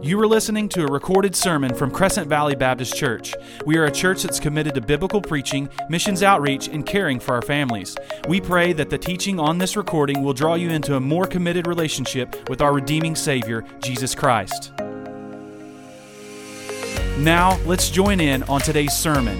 You are listening to a recorded sermon from Crescent Valley Baptist Church. We are a church that's committed to biblical preaching, missions outreach, and caring for our families. We pray that the teaching on this recording will draw you into a more committed relationship with our redeeming Savior, Jesus Christ. Now, let's join in on today's sermon.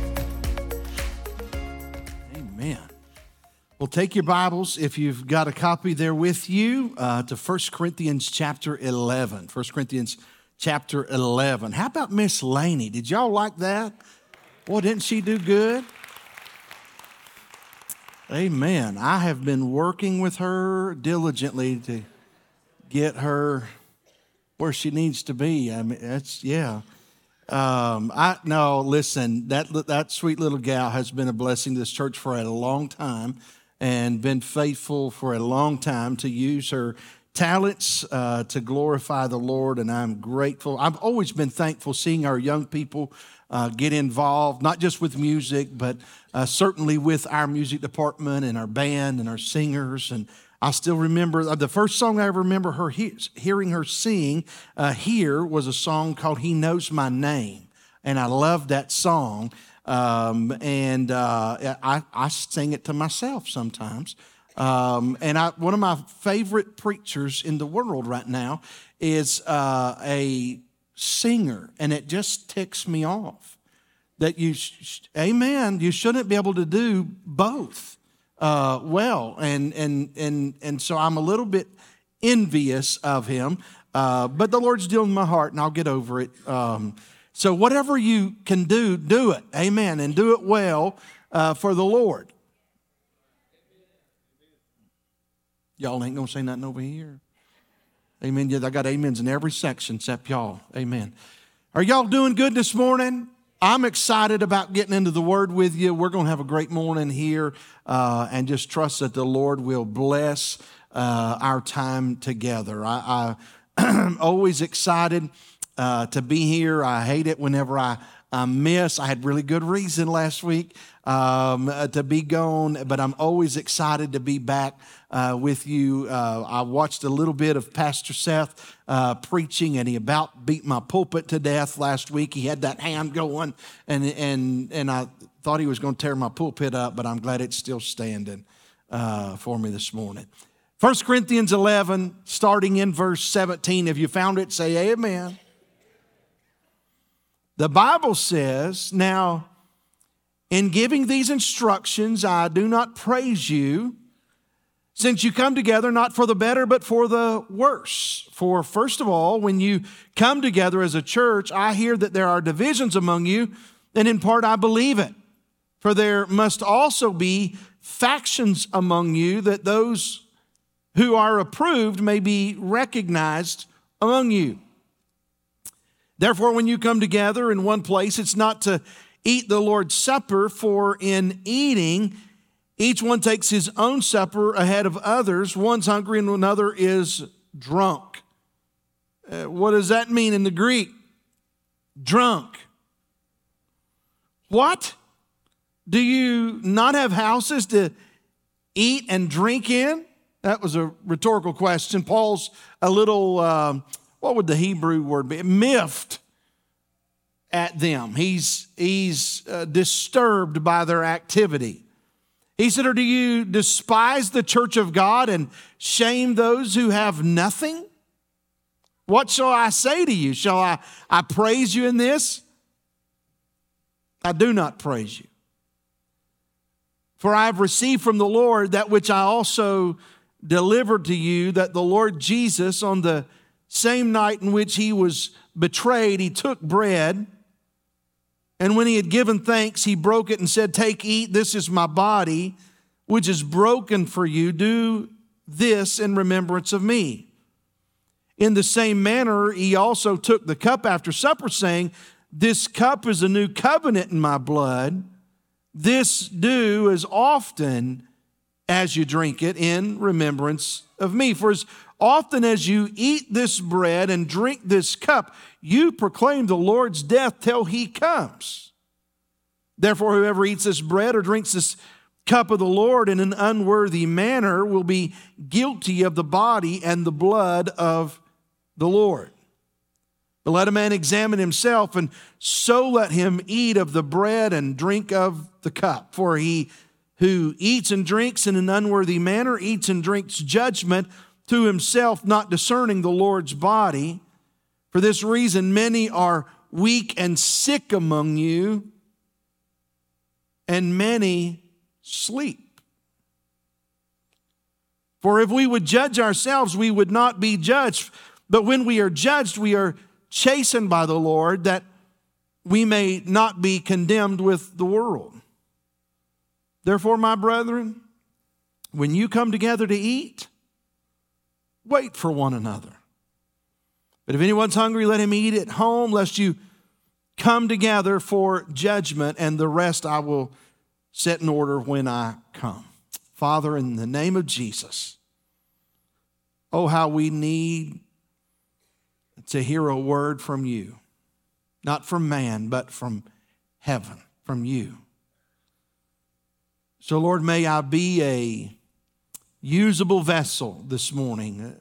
Amen. Well, take your Bibles, if you've got a copy there with you, to 1 Corinthians chapter 11. 1 Corinthians chapter 11. How about Miss Laney? Did y'all like that? Boy, didn't she do good? Amen. I have been working with her diligently to get her where she needs to be. I mean, listen, that sweet little gal has been a blessing to this church for a long time and been faithful for a long time to use her talents to glorify the Lord, and I'm grateful. I've always been thankful seeing our young people get involved, not just with music, but certainly with our music department and our band and our singers. And I still remember the first song I ever remember her hearing her sing here was a song called "He Knows My Name," and I loved that song. I sing it to myself sometimes. One of my favorite preachers in the world right now is a singer, and it just ticks me off that you shouldn't be able to do both well, and so I'm a little bit envious of him, but the Lord's dealing with my heart, and I'll get over it. So whatever you can do, do it. Amen. And do it well for the Lord. Y'all ain't going to say nothing over here. Amen. Yeah, I got amens in every section except y'all. Amen. Are y'all doing good this morning? I'm excited about getting into the Word with you. We're going to have a great morning here and just trust that the Lord will bless our time together. I'm always excited to be here. I hate it whenever I miss. I had really good reason last week to be gone, but I'm always excited to be back with you. I watched a little bit of Pastor Seth preaching, and he about beat my pulpit to death last week. He had that hand going, and I thought he was going to tear my pulpit up, but I'm glad it's still standing for me this morning. 1 Corinthians 11, starting in verse 17. If you found it, say amen. The Bible says, "Now, in giving these instructions, I do not praise you, since you come together not for the better, but for the worse. For first of all, when you come together as a church, I hear that there are divisions among you, and in part I believe it. For there must also be factions among you, that those who are approved may be recognized among you. Therefore, when you come together in one place, it's not to eat the Lord's Supper, for in eating, each one takes his own supper ahead of others. One's hungry and another is drunk." What does that mean in the Greek? Drunk. What? Do you not have houses to eat and drink in? That was a rhetorical question. Paul's a little... what would the Hebrew word be? Miffed at them. He's disturbed by their activity. He said, "Or do you despise the church of God and shame those who have nothing? What shall I say to you? Shall I praise you in this? I do not praise you. For I have received from the Lord that which I also delivered to you, that the Lord Jesus, on the same night in which he was betrayed, he took bread, and when he had given thanks, he broke it and said, 'Take, eat, this is my body, which is broken for you. Do this in remembrance of me.' In the same manner, he also took the cup after supper, saying, 'This cup is a new covenant in my blood. This do as often as you drink it in remembrance of me. For as often as you eat this bread and drink this cup, you proclaim the Lord's death till he comes. Therefore, whoever eats this bread or drinks this cup of the Lord in an unworthy manner will be guilty of the body and the blood of the Lord. But let a man examine himself, and so let him eat of the bread and drink of the cup. For he who eats and drinks in an unworthy manner eats and drinks judgment to himself, not discerning the Lord's body. For this reason, many are weak and sick among you, and many sleep. For if we would judge ourselves, we would not be judged. But when we are judged, we are chastened by the Lord, that we may not be condemned with the world. Therefore, my brethren, when you come together to eat, wait for one another. But if anyone's hungry, let him eat at home, lest you come together for judgment, and the rest I will set in order when I come. Father, in the name of Jesus, oh, how we need to hear a word from you, not from man, but from heaven, from you. So, Lord, may I be a usable vessel this morning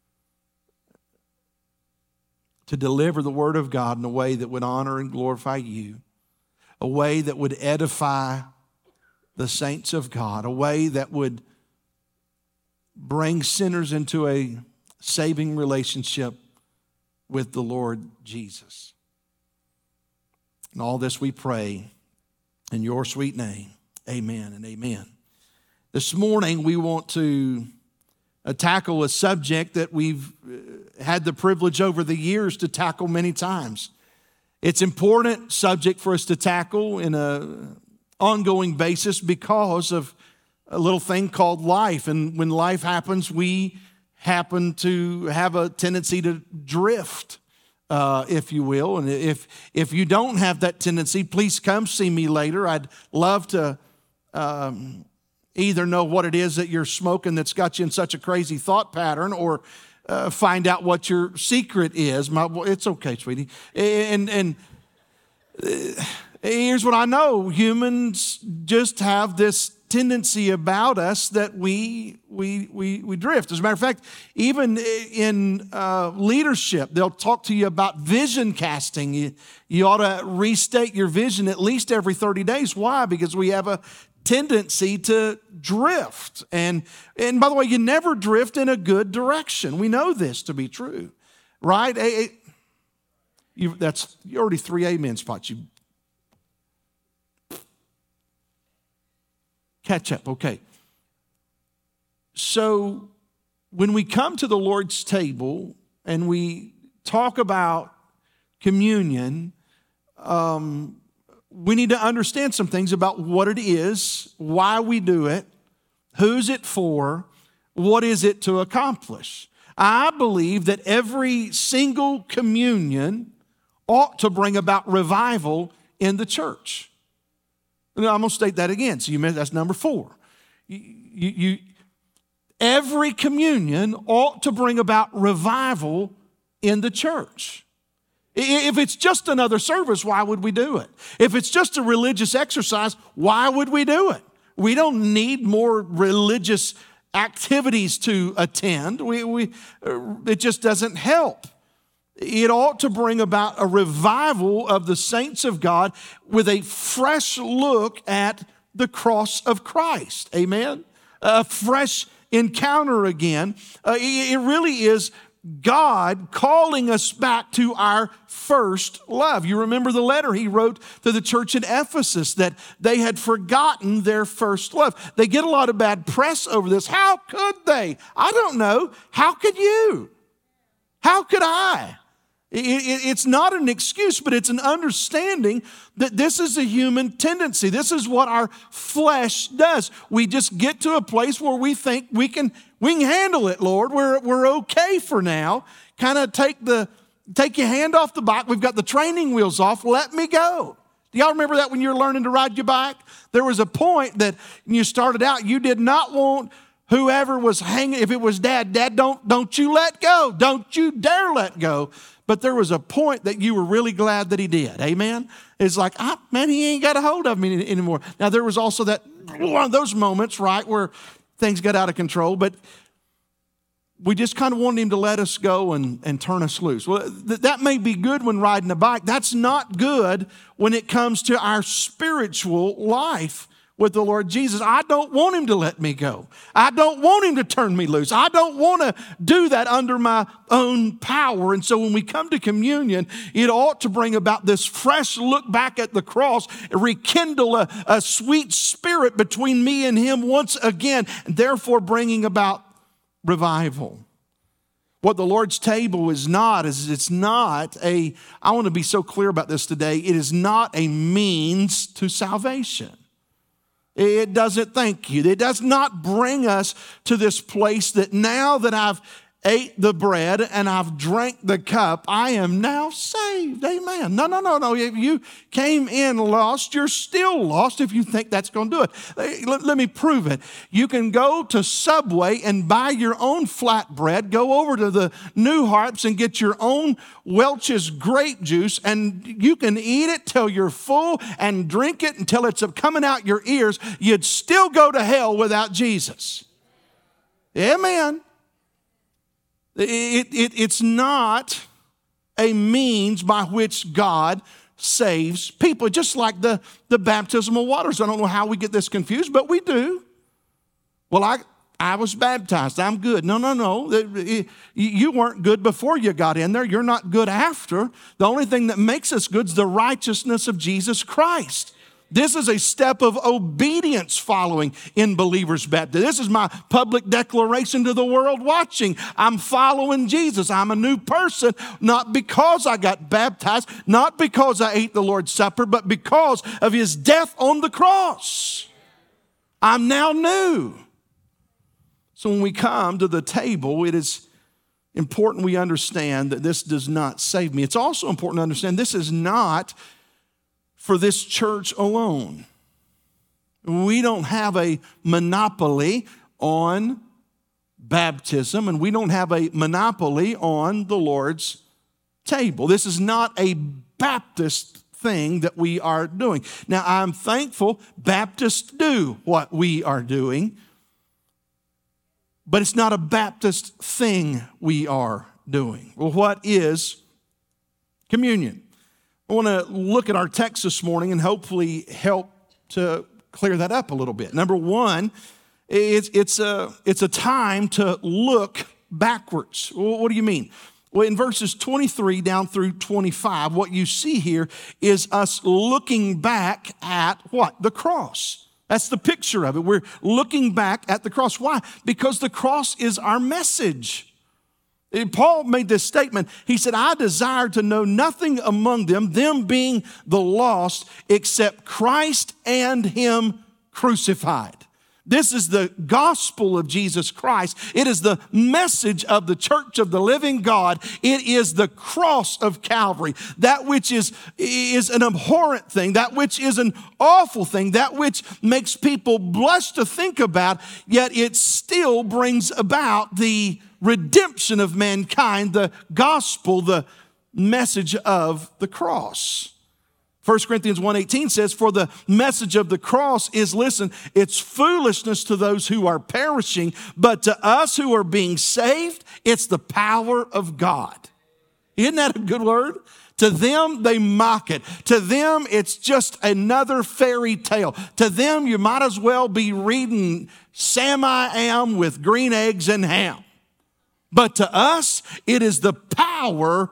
to deliver the word of God in a way that would honor and glorify you, a way that would edify the saints of God, a way that would bring sinners into a saving relationship with the Lord Jesus. And all this we pray in your sweet name. Amen and amen. This morning we want to tackle a subject that we've had the privilege over the years to tackle many times. It's an important subject for us to tackle in an ongoing basis because of a little thing called life. And when life happens, we happen to have a tendency to drift, if you will. And if you don't have that tendency, please come see me later. I'd love to either know what it is that you're smoking that's got you in such a crazy thought pattern, or find out what your secret is. It's okay, sweetie. And here's what I know. Humans just have this tendency about us that we drift. As a matter of fact, even in leadership, they'll talk to you about vision casting. You ought to restate your vision at least every 30 days. Why? Because we have a tendency to drift. And by the way, you never drift in a good direction. We know this to be true, right? You're already 3 amen spots. You catch up, okay. So when we come to the Lord's table and we talk about communion, we need to understand some things about what it is, why we do it, who's it for, what is it to accomplish. I believe that every single communion ought to bring about revival in the church. And I'm going to state that again. So that's number 4. Every communion ought to bring about revival in the church. If it's just another service, why would we do it? If it's just a religious exercise, why would we do it? We don't need more religious activities to attend. It just doesn't help. It ought to bring about a revival of the saints of God with a fresh look at the cross of Christ. Amen? A fresh encounter again. It really is God calling us back to our first love. You remember the letter he wrote to the church at Ephesus, that they had forgotten their first love. They get a lot of bad press over this. How could they? I don't know. How could you? How could I? It's not an excuse, but it's an understanding that this is a human tendency. This is what our flesh does. We just get to a place where we think we can handle it, Lord. We're okay for now. Kind of take your hand off the bike. We've got the training wheels off. Let me go. Do y'all remember that when you were learning to ride your bike? There was a point that when you started out, you did not want whoever was hanging, if it was Dad, don't you let go. Don't you dare let go. But there was a point that you were really glad that he did. Amen? It's like, man, he ain't got a hold of me anymore. Now, there was also that one of those moments, right, where things got out of control. But we just kind of wanted him to let us go and turn us loose. Well, that may be good when riding a bike. That's not good when it comes to our spiritual life with the Lord Jesus. I don't want him to let me go. I don't want him to turn me loose. I don't want to do that under my own power. And so when we come to communion, it ought to bring about this fresh look back at the cross, rekindle a sweet spirit between me and him once again, and therefore bringing about revival. What the Lord's table is not, it's not I want to be so clear about this today, it is not a means to salvation. It doesn't, thank you. It does not bring us to this place that now that I've ate the bread and I've drank the cup, I am now saved. Amen. No. If you came in lost, you're still lost if you think that's going to do it. Let me prove it. You can go to Subway and buy your own flatbread, go over to the New Harps and get your own Welch's grape juice, and you can eat it till you're full and drink it until it's coming out your ears. You'd still go to hell without Jesus. Amen. It's not a means by which God saves people. Just like the baptismal waters. I don't know how we get this confused, but we do. Well, I was baptized. I'm good. No. You weren't good before you got in there. You're not good after. The only thing that makes us good is the righteousness of Jesus Christ. This is a step of obedience following in believers' baptism. This is my public declaration to the world watching. I'm following Jesus. I'm a new person, not because I got baptized, not because I ate the Lord's Supper, but because of his death on the cross. I'm now new. So when we come to the table, it is important we understand that this does not save me. It's also important to understand this is not for this church alone. We don't have a monopoly on baptism, and we don't have a monopoly on the Lord's table. This is not a Baptist thing that we are doing. Now, I'm thankful Baptists do what we are doing, but it's not a Baptist thing we are doing. Well, what is communion? I want to look at our text this morning and hopefully help to clear that up a little bit. Number one, it's a time to look backwards. What do you mean? Well, in verses 23 down through 25, what you see here is us looking back at what? The cross. That's the picture of it. We're looking back at the cross. Why? Because the cross is our message. Paul made this statement. He said, I desire to know nothing among them being the lost, except Christ and him crucified. This is the gospel of Jesus Christ. It is the message of the church of the living God. It is the cross of Calvary. That which is an abhorrent thing, that which is an awful thing, that which makes people blush to think about, yet it still brings about the redemption of mankind, the gospel, the message of the cross. 1 Corinthians 1:18 says, for the message of the cross is, listen, it's foolishness to those who are perishing, but to us who are being saved, it's the power of God. Isn't that a good word? To them, they mock it. To them, it's just another fairy tale. To them, you might as well be reading Sam I Am with green eggs and ham. But to us, it is the power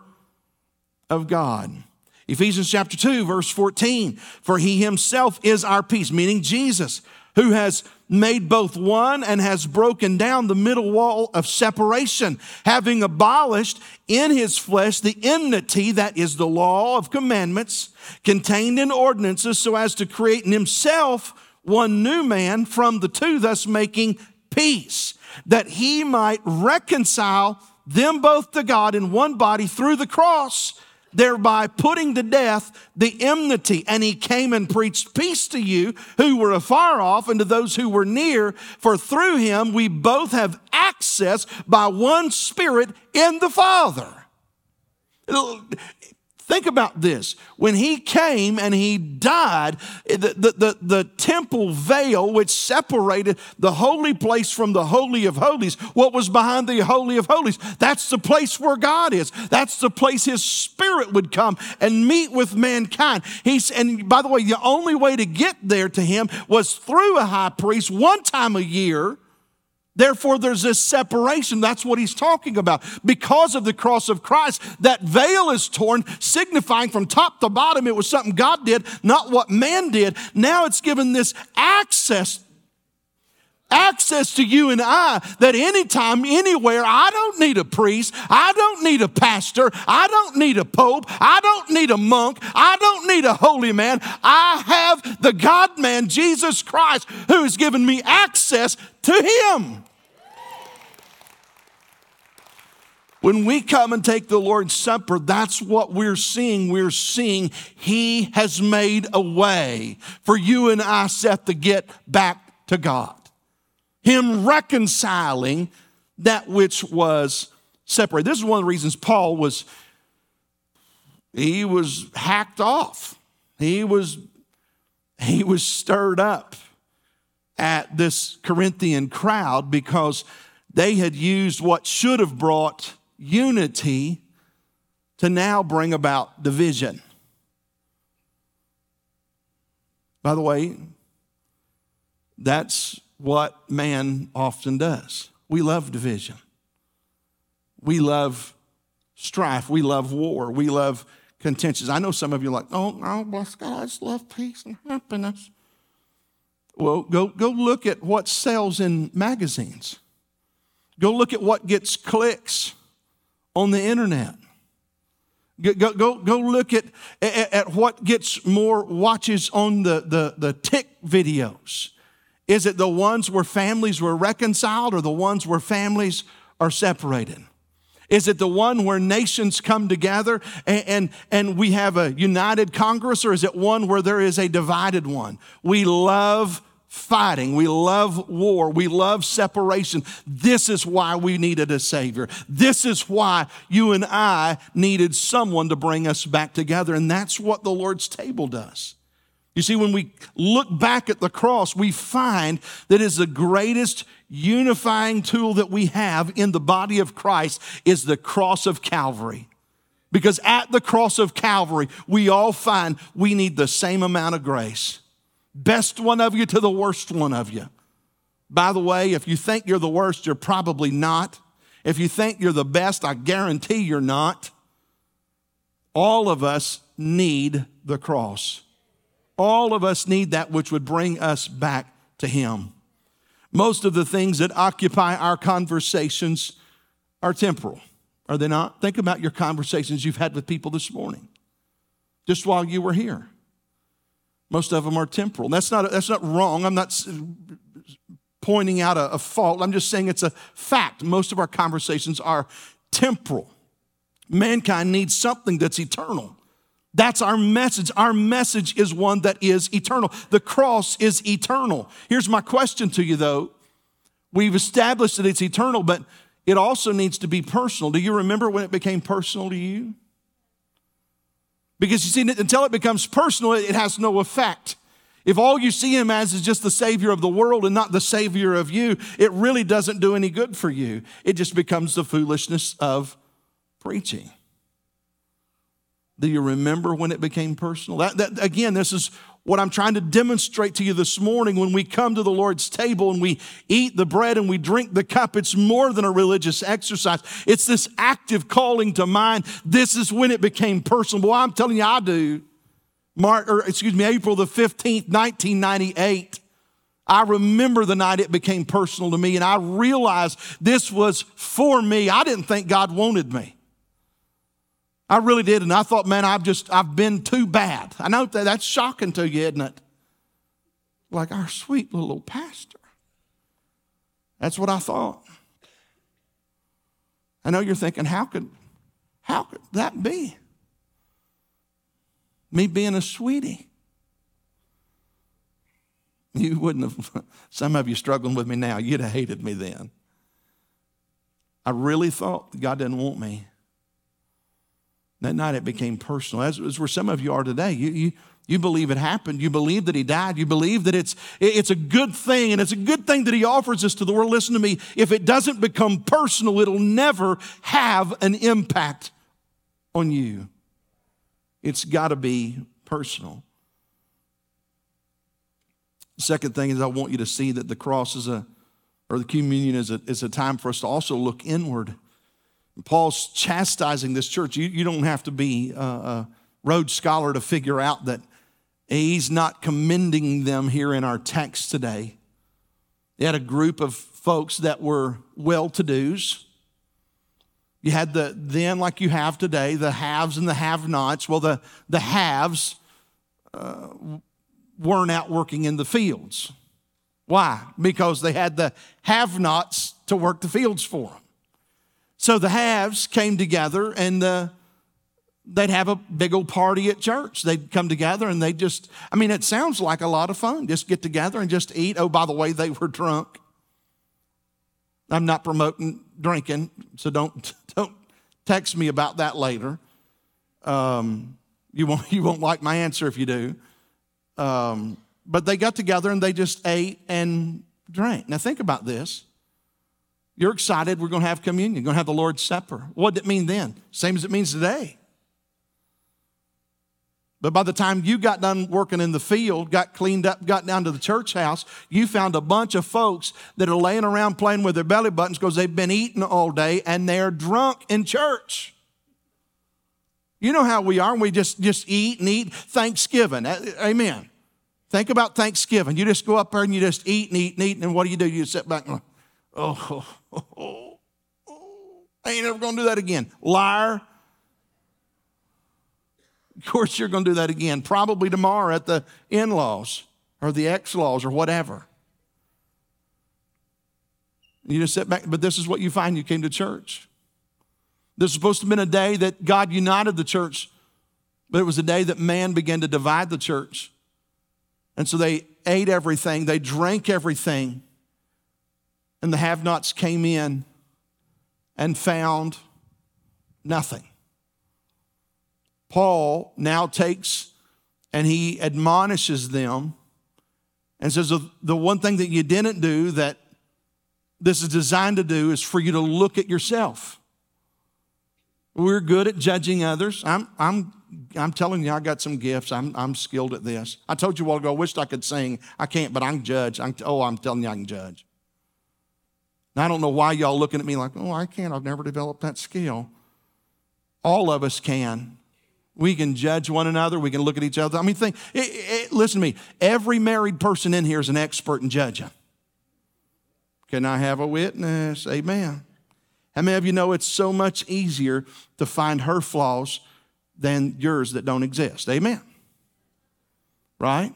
of God. Ephesians chapter 2, verse 14, for he himself is our peace, meaning Jesus, who has made both one and has broken down the middle wall of separation, having abolished in his flesh the enmity, that is the law of commandments, contained in ordinances, so as to create in himself one new man from the two, thus making peace, that he might reconcile them both to God in one body through the cross, thereby putting to death the enmity. And he came and preached peace to you who were afar off and to those who were near, for through him we both have access by one Spirit in the Father. Think about this. When he came and he died, the temple veil, which separated the holy place from the Holy of Holies, what was behind the Holy of Holies, that's the place where God is. That's the place his Spirit would come and meet with mankind. And by the way, the only way to get there to him was through a high priest one time a year. Therefore, there's this separation. That's what he's talking about. Because of the cross of Christ, that veil is torn, signifying from top to bottom it was something God did, not what man did. Now it's given this access to you and I, that anytime, anywhere, I don't need a priest, I don't need a pastor, I don't need a pope, I don't need a monk, I don't need a holy man. I have the God-man, Jesus Christ, who has given me access to him. When we come and take the Lord's Supper, that's what we're seeing. We're seeing he has made a way for you and I, Seth, to get back to God. Him reconciling that which was separated. This is one of the reasons Paul was hacked off. He was stirred up at this Corinthian crowd because they had used what should have brought unity to now bring about division. By the way, that's what man often does. We love division. We love strife. We love war. We love contentions. I know some of you are like, oh, bless God, I just love peace and happiness. Well, go look at what sells in magazines. Go look at what gets clicks on the internet. Go look at what gets more watches on the tick videos. Is it the ones where families were reconciled or the ones where families are separated? Is it the one where nations come together and we have a united Congress, or is it one where there is a divided one? We love fighting. We love war. We love separation. This is why we needed a Savior. This is why you and I needed someone to bring us back together. And that's what the Lord's table does. You see, when we look back at the cross, we find that is the greatest unifying tool that we have in the body of Christ is the cross of Calvary. Because at the cross of Calvary, we all find we need the same amount of grace. Best one of you to the worst one of you. By the way, if you think you're the worst, you're probably not. If you think you're the best, I guarantee you're not. All of us need the cross. All of us need that which would bring us back to him. Most of the things that occupy our conversations are temporal, are they not? Think about your conversations you've had with people this morning, just while you were here. Most of them are temporal. That's not wrong. I'm not pointing out a fault. I'm just saying it's a fact. Most of our conversations are temporal. Mankind needs something that's eternal. That's our message. Our message is one that is eternal. The cross is eternal. Here's my question to you, though. We've established that it's eternal, but it also needs to be personal. Do you remember when it became personal to you? Because you see, until it becomes personal, it has no effect. If all you see him as is just the Savior of the world and not the Savior of you, it really doesn't do any good for you. It just becomes the foolishness of preaching. Do you remember when it became personal? Again, this is what I'm trying to demonstrate to you this morning. When we come to the Lord's table and we eat the bread and we drink the cup, it's more than a religious exercise. It's this active calling to mind. This is when it became personal. Boy, I'm telling you, I do. April the 15th, 1998. I remember the night it became personal to me, and I realized this was for me. I didn't think God wanted me. I really did, and I thought, man, I've been too bad. I know that's shocking to you, isn't it? Like our sweet little old pastor. That's what I thought. I know you're thinking, how could that be? Me being a sweetie. You wouldn't have, some of you struggling with me now, you'd have hated me then. I really thought God didn't want me. That night it became personal, as where some of you are today. You believe it happened. You believe that he died. You believe that it's a good thing, and it's a good thing that he offers us to the world. Listen to me. If it doesn't become personal, it'll never have an impact on you. It's got to be personal. The second thing is I want you to see that the cross or the communion is a time for us to also look inward. Paul's chastising this church. You don't have to be a Rhodes Scholar to figure out that he's not commending them here in our text today. They had a group of folks that were well-to-dos. You had then, like you have today, the haves and the have-nots. Well, the haves weren't out working in the fields. Why? Because they had the have-nots to work the fields for them. So the haves came together and they'd have a big old party at church. They'd come together and it sounds like a lot of fun. Just get together and just eat. Oh, by the way, they were drunk. I'm not promoting drinking, so don't text me about that later. You won't like my answer if you do. But they got together and they just ate and drank. Now think about this. You're excited we're going to have communion, we're going to have the Lord's Supper. What did it mean then? Same as it means today. But by the time you got done working in the field, got cleaned up, got down to the church house, you found a bunch of folks that are laying around playing with their belly buttons because they've been eating all day and they're drunk in church. You know how we are. We just eat and eat. Thanksgiving. Amen. Think about Thanksgiving. You just go up there and you just eat and eat and eat. And what do? You sit back and I ain't never going to do that again. Liar. Of course you're going to do that again. Probably tomorrow at the in-laws or the ex-laws or whatever. You just sit back. But this is what you find. You came to church. This is supposed to have been a day that God united the church. But it was a day that man began to divide the church. And so they ate everything. They drank everything. And the have-nots came in and found nothing. Paul now takes and he admonishes them and says, the one thing that you didn't do that this is designed to do is for you to look at yourself. We're good at judging others. I'm telling you, I got some gifts. I'm skilled at this. I told you a while ago, I wished I could sing. I can't, but I can judge. I'm telling you, I can judge. Now, I don't know why y'all looking at me like, oh, I can't. I've never developed that skill. All of us can. We can judge one another. We can look at each other. I mean, listen to me. Every married person in here is an expert in judging. Can I have a witness? Amen. How many of you know it's so much easier to find her flaws than yours that don't exist? Amen. Right?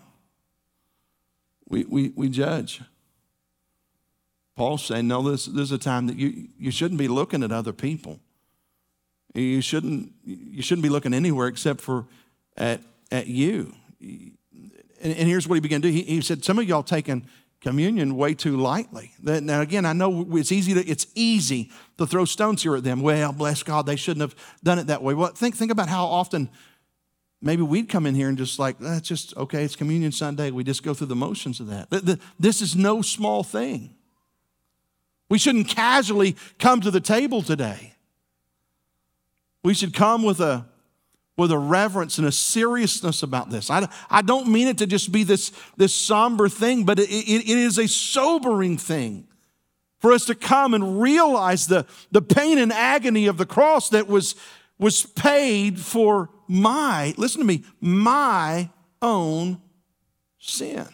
We judge. Paul's saying, no, this is a time that you shouldn't be looking at other people. You shouldn't be looking anywhere except for at you. And here's what he began to do. He said, some of y'all taking communion way too lightly. Now again, I know it's easy to throw stones here at them. Well, bless God, they shouldn't have done it that way. Well, think about how often maybe we'd come in here and just like, that's just okay. It's Communion Sunday. We just go through the motions of that. This is no small thing. We shouldn't casually come to the table today. We should come with a reverence and a seriousness about this. I don't mean it to just be this somber thing, but it is a sobering thing for us to come and realize the pain and agony of the cross that was paid for listen to me, my own sin.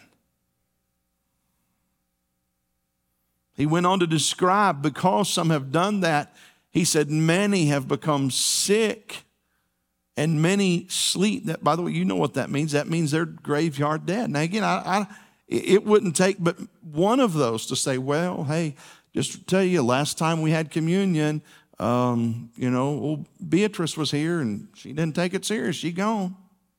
He went on to describe, because some have done that, he said, many have become sick and many sleep. That, by the way, you know what that means. That means they're graveyard dead. Now, again, it wouldn't take but one of those to say, well, hey, just to tell you, last time we had communion, old Beatrice was here and she didn't take it serious. She gone.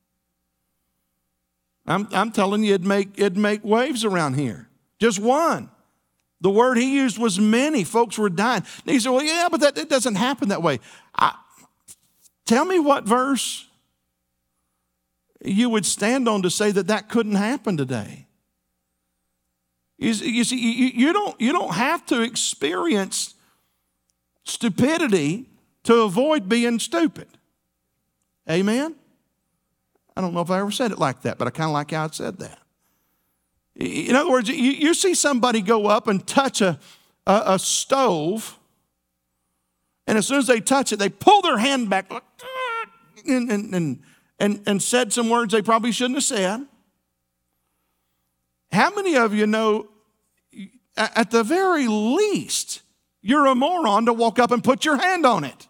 I'm telling you, it'd make waves around here. Just one. The word he used was many. Folks were dying. And he said, well, yeah, but it doesn't happen that way. Tell me what verse you would stand on to say that that couldn't happen today. You see, you don't have to experience stupidity to avoid being stupid. Amen? I don't know if I ever said it like that, but I kind of like how I said that. In other words, you see somebody go up and touch a stove, and as soon as they touch it, they pull their hand back and said some words they probably shouldn't have said. How many of you know, at the very least, you're a moron to walk up and put your hand on it?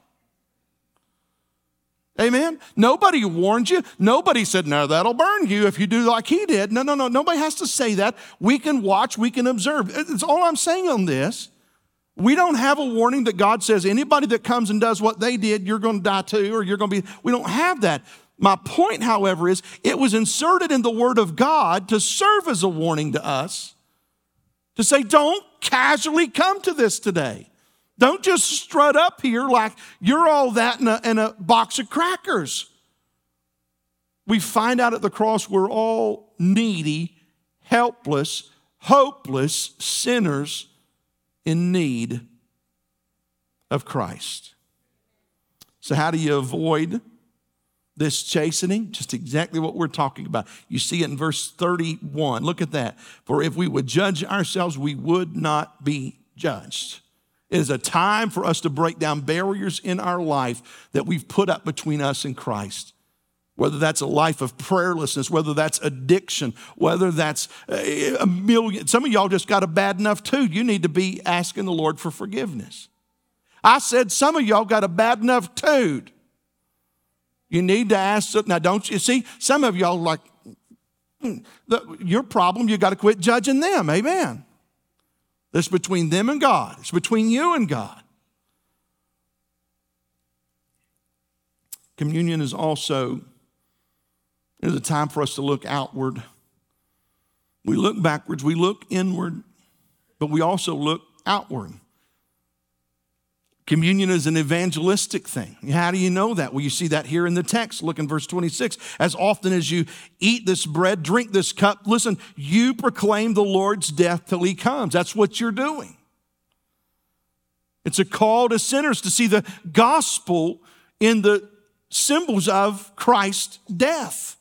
Amen? Nobody warned you. Nobody said, no, that'll burn you if you do like he did. No. Nobody has to say that. We can watch. We can observe. It's all I'm saying on this. We don't have a warning that God says anybody that comes and does what they did, you're going to die too, or you're going to be. We don't have that. My point, however, is it was inserted in the Word of God to serve as a warning to us, to say, don't casually come to this today. Don't just strut up here like you're all that in a box of crackers. We find out at the cross we're all needy, helpless, hopeless sinners in need of Christ. So how do you avoid this chastening? Just exactly what we're talking about. You see it in verse 31. Look at that. For if we would judge ourselves, we would not be judged. It is a time for us to break down barriers in our life that we've put up between us and Christ. Whether that's a life of prayerlessness, whether that's addiction, whether that's a million. Some of y'all just got a bad enough too. You need to be asking the Lord for forgiveness. I said some of y'all got a bad enough toad. You need to ask. Now, don't you see? Some of y'all like, your problem, you got to quit judging them. Amen. It's between them and God. It's between you and God. Communion is also, there's a time for us to look outward. We look backwards, we look inward, but we also look outward. Communion is an evangelistic thing. How do you know that? Well, you see that here in the text. Look in verse 26. As often as you eat this bread, drink this cup, listen, you proclaim the Lord's death till he comes. That's what you're doing. It's a call to sinners to see the gospel in the symbols of Christ's death.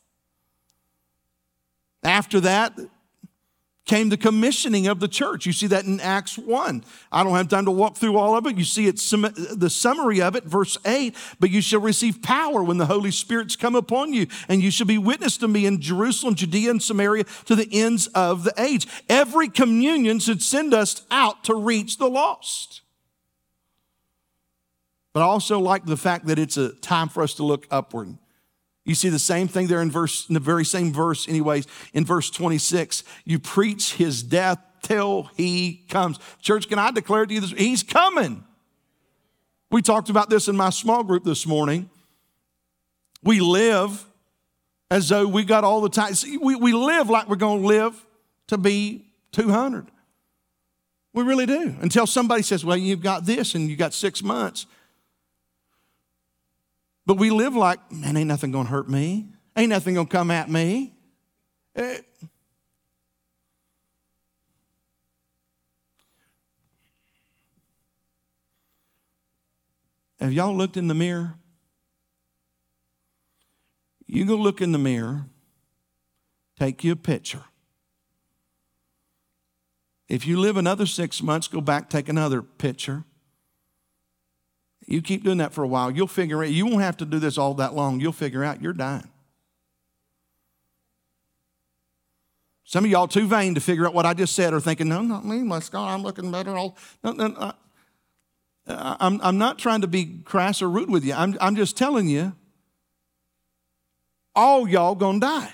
After that came the commissioning of the church. You see that in Acts 1. I don't have time to walk through all of it. You see the summary of it, verse 8. But you shall receive power when the Holy Spirit's come upon you, and you shall be witness to me in Jerusalem, Judea, and Samaria to the ends of the age. Every communion should send us out to reach the lost. But I also like the fact that it's a time for us to look upward. You see the same thing there in the very same verse anyways. In verse 26, you preach his death till he comes. Church, can I declare to you this? He's coming. We talked about this in my small group this morning. We live as though we got all the time. See, we live like we're going to live to be 200. We really do. Until somebody says, well, you've got this and you got 6 months. But we live like, man, ain't nothing going to hurt me. Ain't nothing going to come at me. Have y'all looked in the mirror? You go look in the mirror, take you a picture. If you live another 6 months, go back, take another picture. You keep doing that for a while, you'll figure out, you won't have to do this all that long, you'll figure out you're dying. Some of y'all too vain to figure out what I just said are thinking, no, not me, my God, I'm looking better. I'm not trying to be crass or rude with you. I'm just telling you, all y'all gonna die.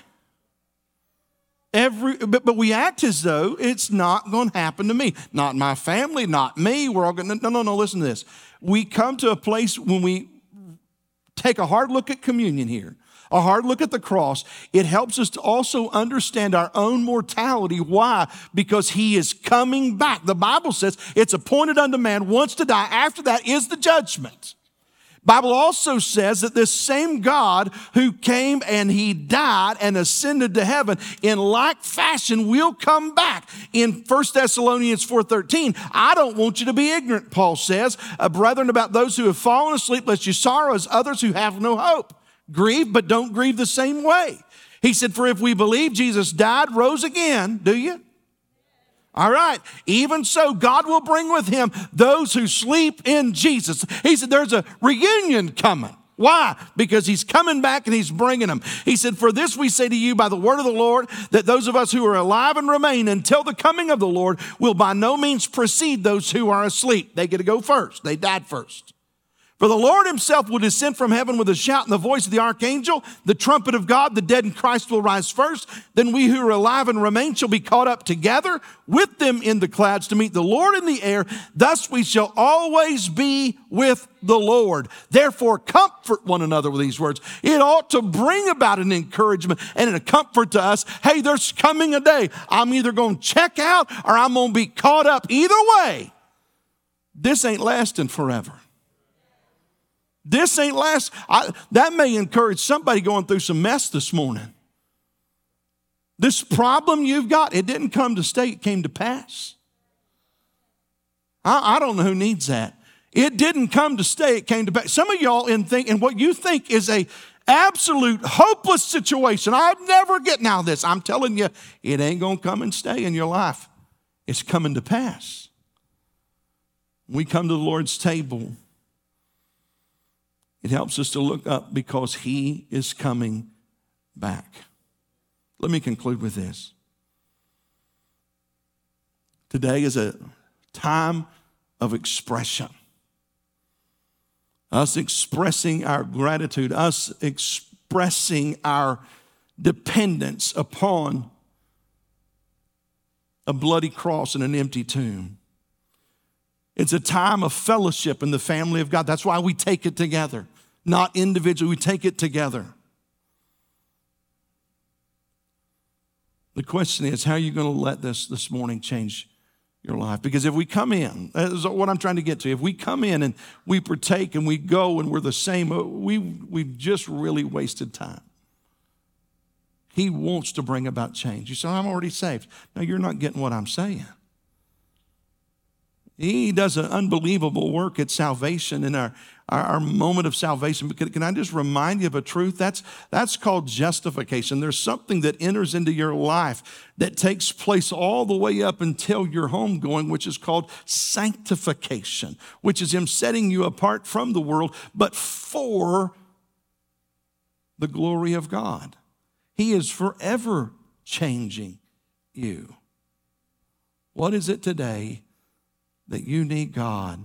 But we act as though it's not going to happen to me. Not my family, not me. We're all going to, no, listen to this. We come to a place when we take a hard look at communion here, a hard look at the cross. It helps us to also understand our own mortality. Why? Because he is coming back. The Bible says it's appointed unto man once to die. After that is the judgment. Bible also says that this same God who came and he died and ascended to heaven, in like fashion will come back. In 1 Thessalonians 4:13, I don't want you to be ignorant, Paul says, brethren, about those who have fallen asleep, lest you sorrow as others who have no hope. Grieve, but don't grieve the same way. He said, for if we believe Jesus died, rose again, do you? All right. Even so, God will bring with him those who sleep in Jesus. He said there's a reunion coming. Why? Because he's coming back and he's bringing them. He said, for this we say to you by the word of the Lord, that those of us who are alive and remain until the coming of the Lord will by no means precede those who are asleep. They get to go first. They died first. For the Lord himself will descend from heaven with a shout and the voice of the archangel, the trumpet of God, the dead in Christ will rise first. Then we who are alive and remain shall be caught up together with them in the clouds to meet the Lord in the air. Thus we shall always be with the Lord. Therefore, comfort one another with these words. It ought to bring about an encouragement and a comfort to us. Hey, there's coming a day. I'm either going to check out or I'm going to be caught up. Either way, this ain't lasting forever. This ain't last. That may encourage somebody going through some mess this morning. This problem you've got, it didn't come to stay, it came to pass. I don't know who needs that. It didn't come to stay, it came to pass. Some of y'all in what you think is a absolute hopeless situation. I'll never get out of this. I'm telling you, it ain't going to come and stay in your life. It's coming to pass. We come to the Lord's table. It helps us to look up because he is coming back. Let me conclude with this. Today is a time of expression. Us expressing our gratitude, us expressing our dependence upon a bloody cross and an empty tomb. It's a time of fellowship in the family of God. That's why we take it together, not individually. We take it together. The question is, how are you going to let this morning change your life? Because if we come in, that's what I'm trying to get to. If we come in and we partake and we go and we're the same, we've just really wasted time. He wants to bring about change. You say, I'm already saved. No, you're not getting what I'm saying. He does an unbelievable work at salvation in our moment of salvation. But can I just remind you of a truth? That's called justification. There's something that enters into your life that takes place all the way up until your homegoing, which is called sanctification, which is him setting you apart from the world, but for the glory of God. He is forever changing you. What is it today that you need God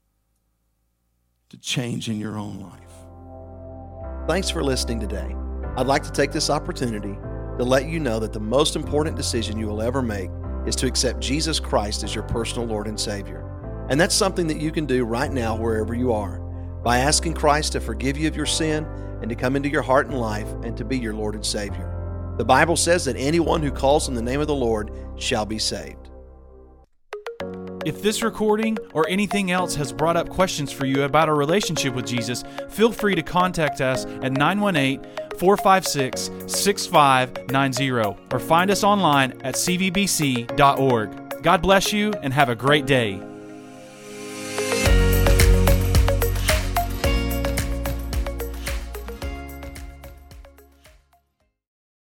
to change in your own life? Thanks for listening today. I'd like to take this opportunity to let you know that the most important decision you will ever make is to accept Jesus Christ as your personal Lord and Savior. And that's something that you can do right now wherever you are by asking Christ to forgive you of your sin and to come into your heart and life and to be your Lord and Savior. The Bible says that anyone who calls on the name of the Lord shall be saved. If this recording or anything else has brought up questions for you about our relationship with Jesus, feel free to contact us at 918-456-6590 or find us online at cvbc.org. God bless you and have a great day.